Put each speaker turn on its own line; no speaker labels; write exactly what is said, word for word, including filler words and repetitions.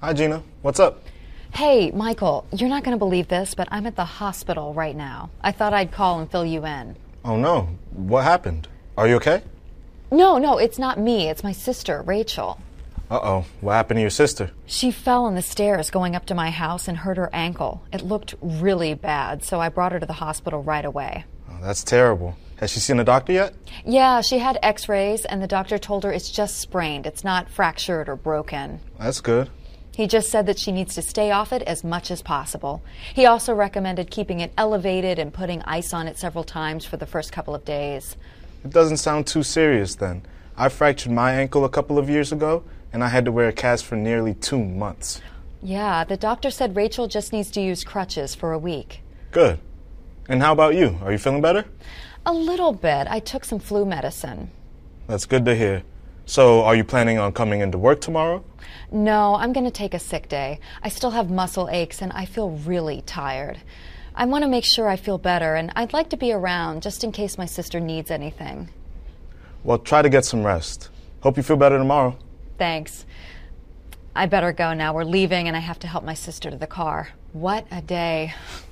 Hi, Gina. What's up?
Hey, Michael, you're not going to believe this, but I'm at the hospital right now. I thought I'd call and fill you in.
Oh, no. What happened? Are you okay?
No, no, it's not me. It's my sister, Rachel.
Uh-oh. What happened to your sister?
She fell on the stairs going up to my house and hurt her ankle. It looked really bad, so I brought her to the hospital right away.
Oh, that's terrible. Has she seen a doctor yet?
Yeah, she had x-rays, and the doctor told her it's just sprained. It's not fractured or broken.
That's good.
He just said that she needs to stay off it as much as possible. He also recommended keeping it elevated and putting ice on it several times for the first couple of days.
It doesn't sound too serious then. I fractured my ankle a couple of years ago, and I had to wear a cast for nearly two months.
Yeah, the doctor said Rachel just needs to use crutches for a week.
Good. And how about you? Are you feeling better?
A little bit. I took some flu medicine.
That's good to hear. So, are you planning on coming into work tomorrow?
No, I'm going to take a sick day. I still have muscle aches and I feel really tired. I want to make sure I feel better, and I'd like to be around just in case my sister needs anything.
Well, try to get some rest. Hope you feel better tomorrow.
Thanks. I better go now. We're leaving and I have to help my sister to the car. What a day.